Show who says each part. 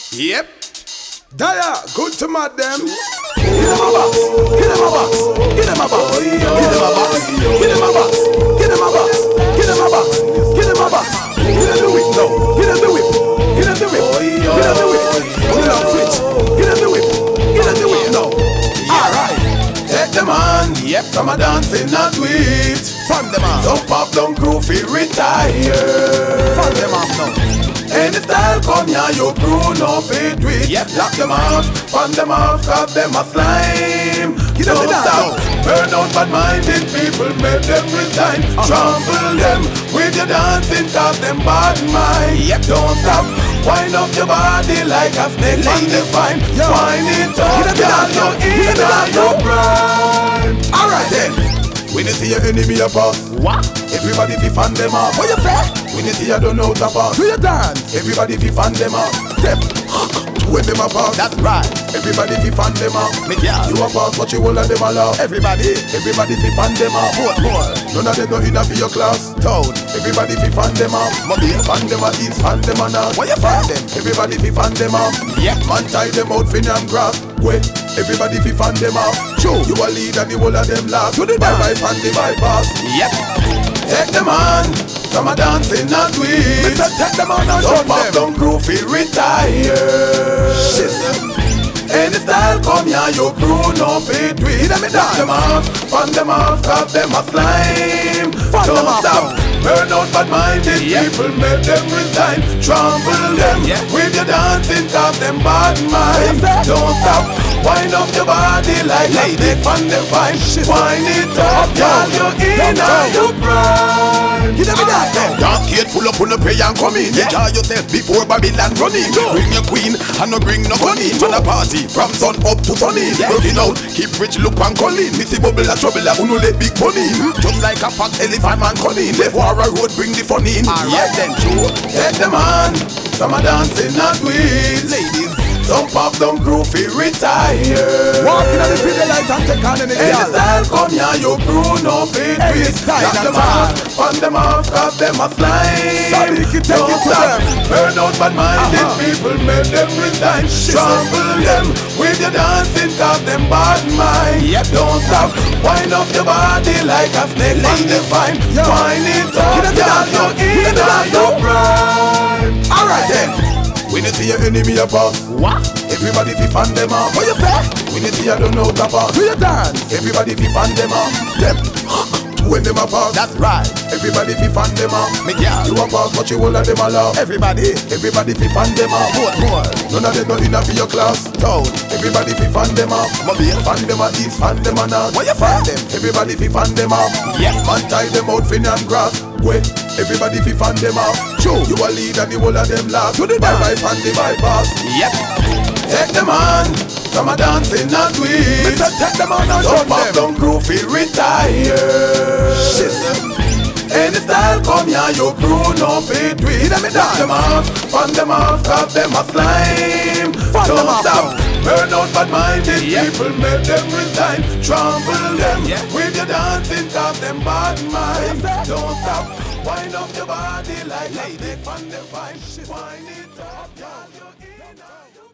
Speaker 1: Yep.
Speaker 2: Daya, good to mad them. Give them a box, give them a box, give them a box, give them a box, give them a box, give them a box, give them a box, give them a box. Give them the whip now, give them the whip, give them the whip, give them the whip. Put it on switch, give them the whip, give them the whip now. Alright, take them on,
Speaker 1: Yep.
Speaker 2: from a dancing and tweet.
Speaker 1: Fund them off.
Speaker 2: Some pop down crew fi retire.
Speaker 1: Fund them off now.
Speaker 2: Any style come here, your crew no fit with.
Speaker 1: Yep.
Speaker 2: Lock them off, fund them off, cut them a slime.
Speaker 1: Give them
Speaker 2: Don't
Speaker 1: the dance
Speaker 2: stop,
Speaker 1: now.
Speaker 2: burn out bad-minded people, make them resign. Trample them with your dancing, cause them bad mind.
Speaker 1: Yep.
Speaker 2: Don't stop, wind up your body like a snake on the vine.
Speaker 1: Yo.
Speaker 2: Wind it
Speaker 1: Give
Speaker 2: up,
Speaker 1: them the
Speaker 2: girl,
Speaker 1: dance
Speaker 2: you're
Speaker 1: now. Give
Speaker 2: in
Speaker 1: them the dance
Speaker 2: your
Speaker 1: now.
Speaker 2: prime. Alright then, when you see your enemy apart,
Speaker 1: What?
Speaker 2: everybody fi fan them off.
Speaker 1: What you say?
Speaker 2: When you see you don't know the pass,
Speaker 1: Do you dance?
Speaker 2: everybody fi fan them off. Step when them a pass,
Speaker 1: That's right.
Speaker 2: everybody fi fan them off.
Speaker 1: Me girl.
Speaker 2: You a pass, but you all of them a laugh.
Speaker 1: Everybody.
Speaker 2: Everybody fi fan them off.
Speaker 1: More.
Speaker 2: None of them no inna for your class.
Speaker 1: Toad.
Speaker 2: Everybody fi fan them off.
Speaker 1: Mobile.
Speaker 2: Fan them a east, fan them a north.
Speaker 1: What you fan them?
Speaker 2: Everybody fi fan them off.
Speaker 1: Yep.
Speaker 2: Man tie them out fi them grass. Wait, everybody fi fan them off.
Speaker 1: True.
Speaker 2: You a lead and the whole of them last.
Speaker 1: To the
Speaker 2: bye bye
Speaker 1: dance.
Speaker 2: fan the bypass.
Speaker 1: Yep.
Speaker 2: Take them on, some a dancing and tweet.
Speaker 1: Mister, take them on and
Speaker 2: Some
Speaker 1: run
Speaker 2: pop
Speaker 1: them.
Speaker 2: down crew fi retire.
Speaker 1: Shit.
Speaker 2: Any style come here, your crew no fit with.
Speaker 1: Give them a
Speaker 2: Lock
Speaker 1: dance.
Speaker 2: them off, fund them off, cut them a slime.
Speaker 1: Fund them
Speaker 2: Don't
Speaker 1: off
Speaker 2: stop,
Speaker 1: now.
Speaker 2: burn out bad-minded
Speaker 1: Yep.
Speaker 2: people, make them resign. Trample them
Speaker 1: Yeah.
Speaker 2: with your dancing, cut them bad mind.
Speaker 1: What you say?
Speaker 2: Don't stop, wind up your body like a
Speaker 1: Lady.
Speaker 2: snake on the vine.
Speaker 1: Shit.
Speaker 2: Wind it up, girl, you're in
Speaker 1: Downtown.
Speaker 2: your prime.
Speaker 1: Give them a dance now.
Speaker 2: Dance gate full up on the pay and come in.
Speaker 1: Yeah.
Speaker 2: Enjoy yourself before Babylon run in.
Speaker 1: Sure.
Speaker 2: Bring your queen and no bring no gun in. Man a party from sun up to sunny.
Speaker 1: Yeah.
Speaker 2: Working out, keep rich look and clean. Missy bubble a trouble a uno let big money. Just like a fat elephant man cunning. Left war a road bring the fun in.
Speaker 1: Alright
Speaker 2: Yeah.
Speaker 1: then, true.
Speaker 2: Take them on, some a dancing and weed.
Speaker 1: Ladies.
Speaker 2: Some pop down crew fi retire.
Speaker 1: Walk in the video light and take on any
Speaker 2: Any
Speaker 1: girl.
Speaker 2: style come here, your crew no fit
Speaker 1: Any
Speaker 2: with.
Speaker 1: style
Speaker 2: Lock
Speaker 1: at
Speaker 2: them
Speaker 1: all.
Speaker 2: off, fund them off, cut them a slime.
Speaker 1: Sorry, you can take
Speaker 2: Don't
Speaker 1: it to
Speaker 2: stop,
Speaker 1: them.
Speaker 2: burn out bad-minded people, make them resign. Trample them with your dancing, cut them bad mind.
Speaker 1: Yep.
Speaker 2: Don't stop, wind up your body like a snake on the vine.
Speaker 1: Yo.
Speaker 2: Wind it
Speaker 1: Give
Speaker 2: up,
Speaker 1: them the
Speaker 2: girl,
Speaker 1: dance now. Give
Speaker 2: you're
Speaker 1: them the
Speaker 2: in
Speaker 1: dance
Speaker 2: your
Speaker 1: now.
Speaker 2: prime. Alright then, when you see your enemy apart,
Speaker 1: What?
Speaker 2: everybody fi fan them off.
Speaker 1: What you say?
Speaker 2: When you see you don't know the pass,
Speaker 1: Do you dance?
Speaker 2: everybody fi fan them off. Them when them a pass,
Speaker 1: That's right.
Speaker 2: everybody fi fan them off.
Speaker 1: Me girl.
Speaker 2: You a pass, but you all of them a laugh.
Speaker 1: Everybody.
Speaker 2: Everybody fi fan them off.
Speaker 1: More.
Speaker 2: None of them no inna for your class.
Speaker 1: Toad.
Speaker 2: Everybody fi fan them off.
Speaker 1: Mobile.
Speaker 2: Fan them a east, fan them a north.
Speaker 1: What you fan them?
Speaker 2: Everybody fi fan them off.
Speaker 1: Yep.
Speaker 2: Man tie them out fin and grass. Wait, everybody fi fan them off.
Speaker 1: True.
Speaker 2: You a lead and the whole of them last.
Speaker 1: To the
Speaker 2: bye
Speaker 1: dance.
Speaker 2: bye fan the bypass.
Speaker 1: Yep.
Speaker 2: Take them on, some a dancing and tweet.
Speaker 1: Mister, take them on and
Speaker 2: Some
Speaker 1: run
Speaker 2: pop
Speaker 1: them.
Speaker 2: down crew fi retire.
Speaker 1: Shit.
Speaker 2: Any style come here, your crew no fit with.
Speaker 1: Give them a
Speaker 2: Lock them off, fund them off, cut them a slime.
Speaker 1: Fund them
Speaker 2: Don't
Speaker 1: off
Speaker 2: stop,
Speaker 1: now.
Speaker 2: burn out bad-minded
Speaker 1: Yep.
Speaker 2: people, make them resign. Trample them
Speaker 1: Yeah.
Speaker 2: with your dancing, cut them bad mind.
Speaker 1: What you say?
Speaker 2: Don't stop, wind up your body like a snake on the vine. Wind it up, girl, you're in.